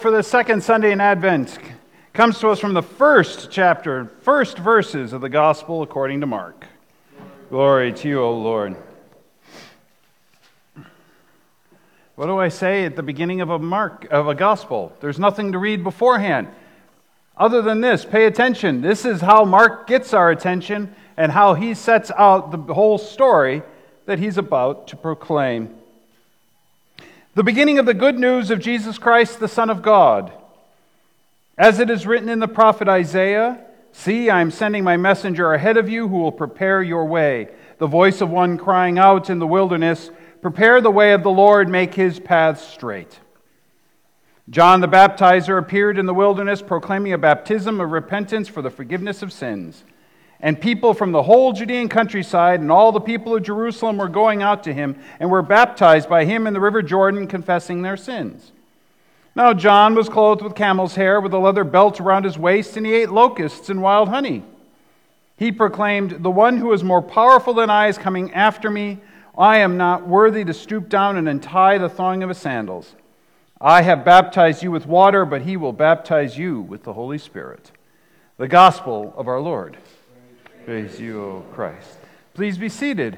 For the second Sunday in Advent comes to us from the first chapter, first verses of the Gospel according to Mark. Glory to you, O Lord. What do I say at the beginning of a Gospel? There's nothing to read beforehand. Other than this, pay attention. This is how Mark gets our attention and how he sets out the whole story that he's about to proclaim. The beginning of the good news of Jesus Christ, the Son of God. As it is written in the prophet Isaiah, "See, I am sending my messenger ahead of you who will prepare your way. The voice of one crying out in the wilderness, prepare the way of the Lord, make his paths straight." John the Baptizer appeared in the wilderness proclaiming a baptism of repentance for the forgiveness of sins. And people from the whole Judean countryside and all the people of Jerusalem were going out to him and were baptized by him in the river Jordan, confessing their sins. Now John was clothed with camel's hair, with a leather belt around his waist, and he ate locusts and wild honey. He proclaimed, "The one who is more powerful than I is coming after me. I am not worthy to stoop down and untie the thong of his sandals. I have baptized you with water, but he will baptize you with the Holy Spirit." The Gospel of our Lord. Praise you, O Christ. Please be seated.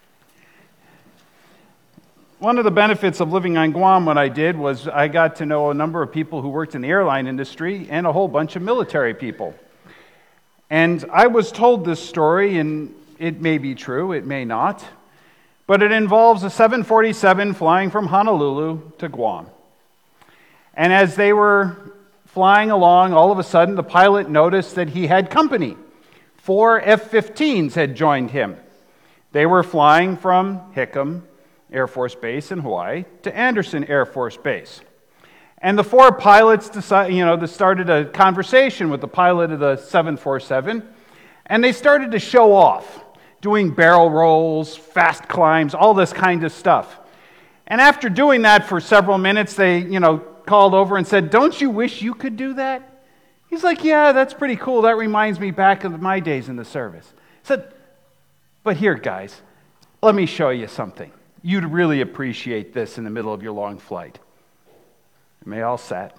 One of the benefits of living on Guam, what I did was I got to know a number of people who worked in the airline industry and a whole bunch of military people. And I was told this story, and it may be true, it may not, but it involves a 747 flying from Honolulu to Guam. And as they were flying along, all of a sudden the pilot noticed that he had company. 4 F-15s had joined him. They were flying from Hickam Air Force Base in Hawaii to Andersen Air Force Base. And the 4 pilots started a conversation with the pilot of the 747, and they started to show off, doing barrel rolls, fast climbs, all this kind of stuff. And after doing that for several minutes, they, called over and said, "Don't you wish you could do that?" He's like, "Yeah, that's pretty cool. That reminds me back of my days in the service." He said, "But here, guys, let me show you something. You'd really appreciate this in the middle of your long flight." And they all sat.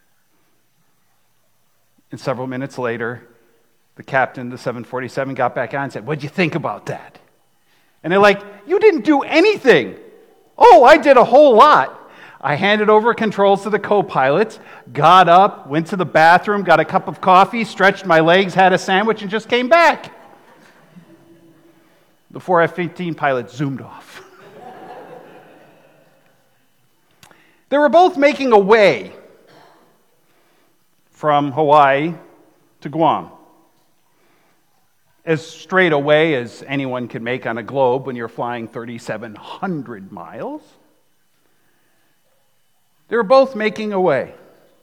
And several minutes later, the captain of the 747 got back on and said, "What'd you think about that?" And they're like, "You didn't do anything." "Oh, I did a whole lot. I handed over controls to the co-pilot, got up, went to the bathroom, got a cup of coffee, stretched my legs, had a sandwich, and just came back." The 4 F-15 pilots zoomed off. They were both making a way from Hawaii to Guam. As straight a way as anyone could make on a globe when you're flying 3,700 miles. They were both making a way.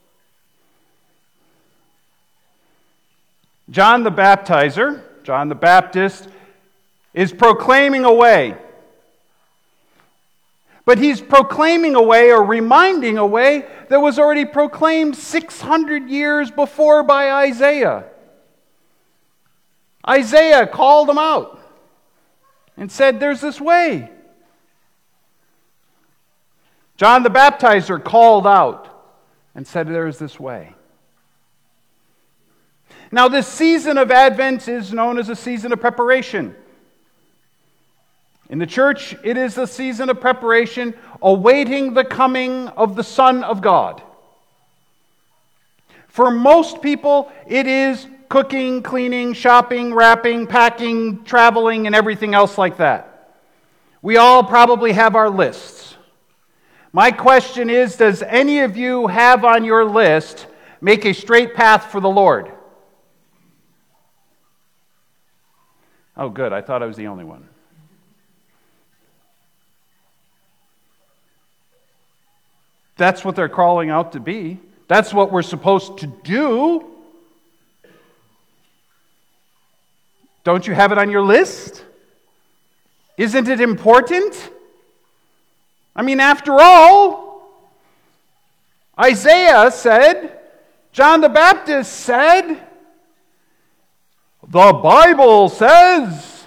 John the Baptizer, John the Baptist, is proclaiming a way. But he's proclaiming a way or reminding a way that was already proclaimed 600 years before by Isaiah. Isaiah called him out and said, "There's this way." John the Baptizer called out and said, "There is this way." Now, this season of Advent is known as a season of preparation. In the church, it is the season of preparation, awaiting the coming of the Son of God. For most people, it is cooking, cleaning, shopping, wrapping, packing, traveling, and everything else like that. We all probably have our lists. My question is, does any of you have on your list, "Make a straight path for the Lord"? Oh, good. I thought I was the only one. That's what they're calling out to be. That's what we're supposed to do. Don't you have it on your list? Isn't it important? I mean, after all, Isaiah said, John the Baptist said, the Bible says.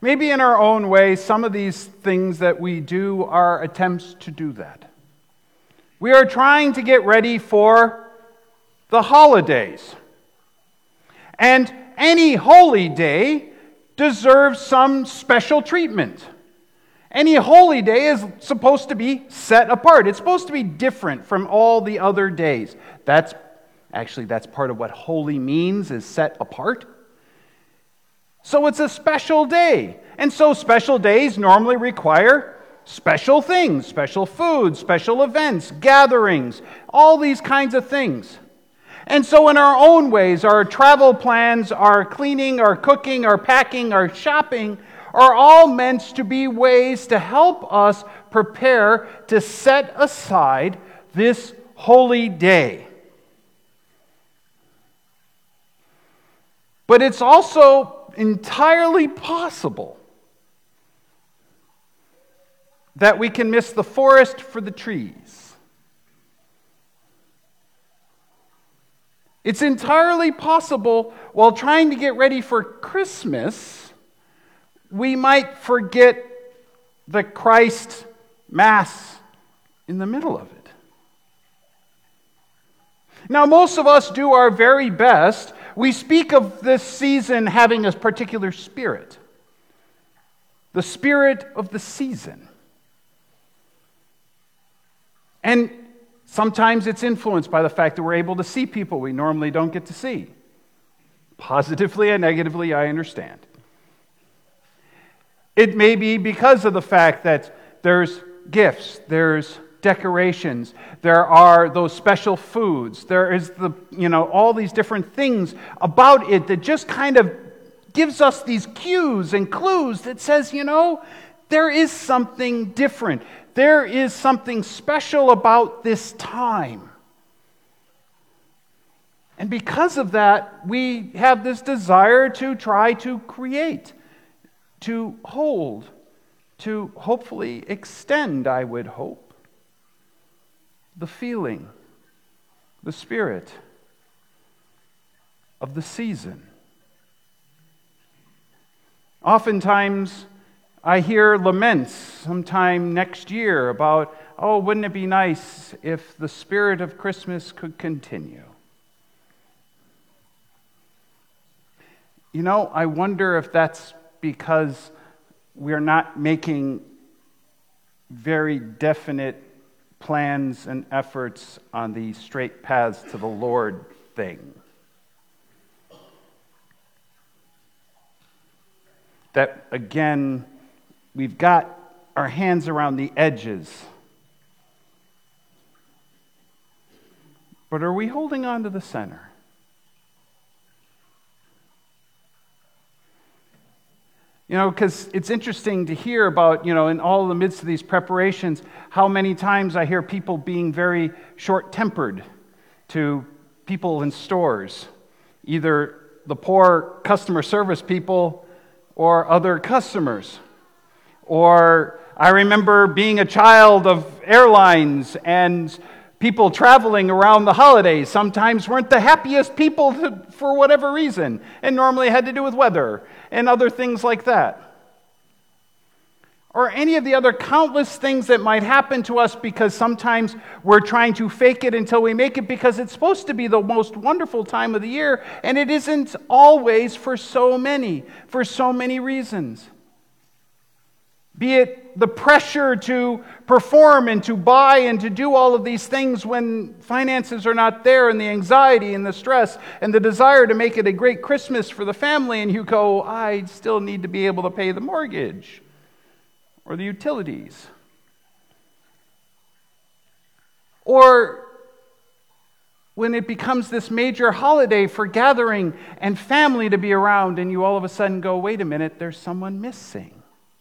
Maybe in our own way, some of these things that we do are attempts to do that. We are trying to get ready for the holidays. And any holy day deserves some special treatment. Any holy day is supposed to be set apart. It's supposed to be different from all the other days. That's part of what holy means, is set apart. So it's a special day. And so special days normally require special things, special food, special events, gatherings, all these kinds of things. And so in our own ways, our travel plans, our cleaning, our cooking, our packing, our shopping are all meant to be ways to help us prepare to set aside this holy day. But it's also entirely possible that we can miss the forest for the trees. It's entirely possible, while trying to get ready for Christmas, we might forget the Christ Mass in the middle of it. Now, most of us do our very best. We speak of this season having a particular spirit, the spirit of the season. And sometimes it's influenced by the fact that we're able to see people we normally don't get to see. Positively and negatively, I understand. It may be because of the fact that there's gifts, there's decorations, there are those special foods, there is all these different things about it that just kind of gives us these cues and clues that says, there is something different. There is something special about this time. And because of that, we have this desire to try to create, to hold, to hopefully extend, I would hope, the feeling, the spirit of the season. Oftentimes, I hear laments sometime next year about, wouldn't it be nice if the spirit of Christmas could continue? I wonder if that's because we're not making very definite plans and efforts on the straight paths to the Lord thing. That, again, we've got our hands around the edges. But are we holding on to the center? Because it's interesting to hear about, in all the midst of these preparations, how many times I hear people being very short-tempered to people in stores, either the poor customer service people or other customers. Or I remember being a child of airlines, and people traveling around the holidays sometimes weren't the happiest people for whatever reason, and normally had to do with weather and other things like that. Or any of the other countless things that might happen to us because sometimes we're trying to fake it until we make it because it's supposed to be the most wonderful time of the year, and it isn't always for so many reasons. Be it the pressure to perform and to buy and to do all of these things when finances are not there, and the anxiety and the stress and the desire to make it a great Christmas for the family, and you go, I still need to be able to pay the mortgage or the utilities. Or when it becomes this major holiday for gathering and family to be around, and you all of a sudden go, wait a minute, there's someone missing.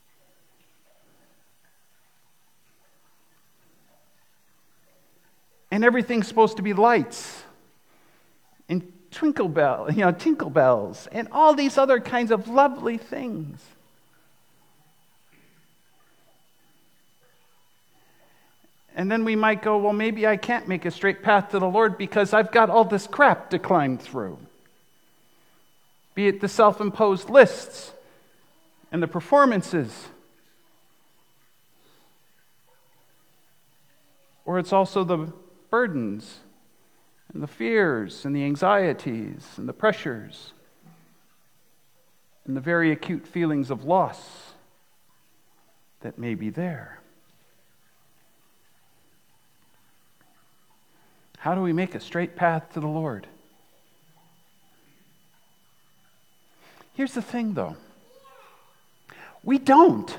And everything's supposed to be lights and tinkle bells and all these other kinds of lovely things. And then we might go, well, maybe I can't make a straight path to the Lord because I've got all this crap to climb through. Be it the self-imposed lists and the performances. Or it's also the burdens and the fears and the anxieties and the pressures and the very acute feelings of loss that may be there. How do we make a straight path to the Lord? Here's the thing, though. We don't.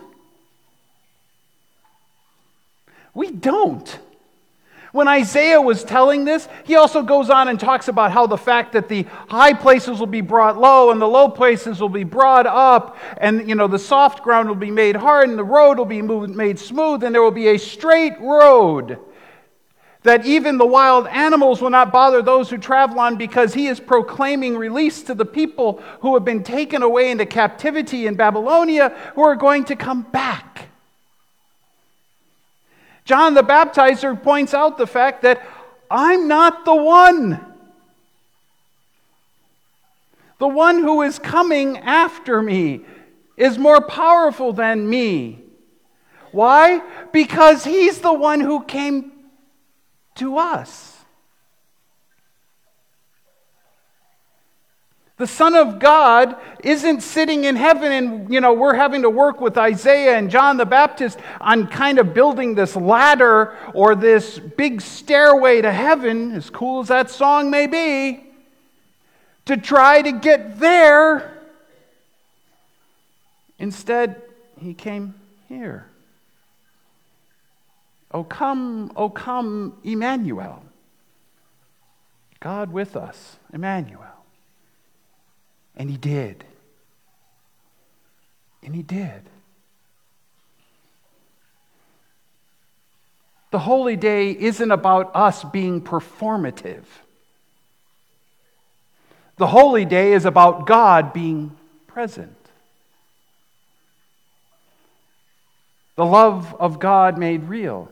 We don't. When Isaiah was telling this, he also goes on and talks about how the fact that the high places will be brought low and the low places will be brought up, and the soft ground will be made hard and the road will be made smooth, and there will be a straight road that even the wild animals will not bother those who travel on, because he is proclaiming release to the people who have been taken away into captivity in Babylonia, who are going to come back. John the Baptizer points out the fact that I'm not the one. The one who is coming after me is more powerful than me. Why? Because he's the one who came to us. The Son of God isn't sitting in heaven and, we're having to work with Isaiah and John the Baptist on kind of building this ladder or this big stairway to heaven, as cool as that song may be, to try to get there. Instead, he came here. O come, Emmanuel. God with us, Emmanuel. And he did. And he did. The Holy Day isn't about us being performative. The Holy Day is about God being present. The love of God made real.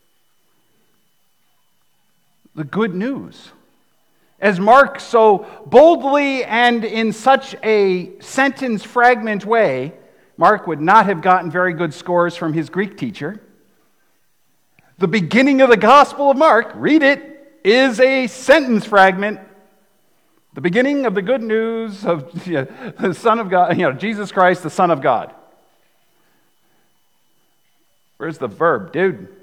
The good news. As Mark so boldly and in such a sentence fragment way, Mark would not have gotten very good scores from his Greek teacher. The beginning of the Gospel of Mark, read it, is a sentence fragment. The beginning of the good news of the Son of God, Jesus Christ, the Son of God. Where's the verb, dude?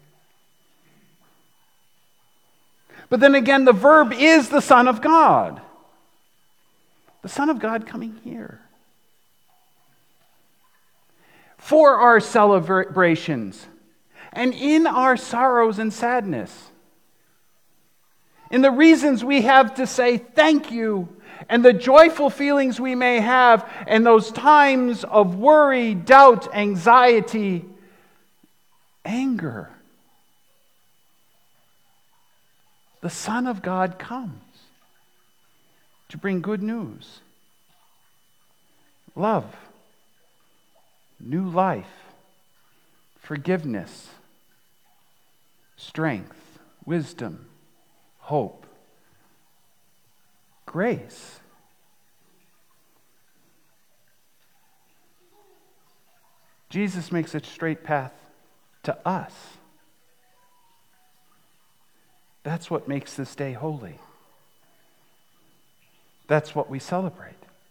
But then again, the verb is the Son of God. The Son of God coming here. For our celebrations and in our sorrows and sadness. In the reasons we have to say thank you and the joyful feelings we may have and those times of worry, doubt, anxiety, anger. The Son of God comes to bring good news, love, new life, forgiveness, strength, wisdom, hope, grace. Jesus makes a straight path to us. That's what makes this day holy. That's what we celebrate.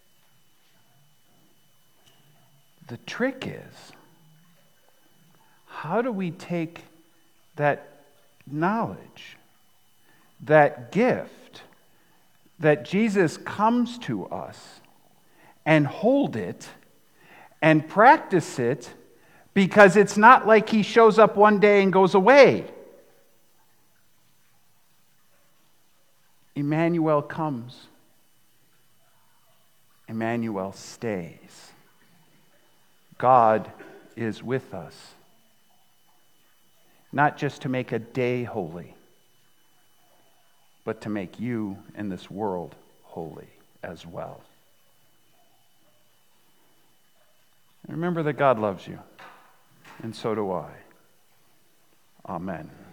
The trick is, how do we take that knowledge, that gift that Jesus comes to us, and hold it and practice it, because it's not like he shows up one day and goes away. Emmanuel comes. Emmanuel stays. God is with us. Not just to make a day holy, but to make you and this world holy as well. And remember that God loves you, and so do I. Amen.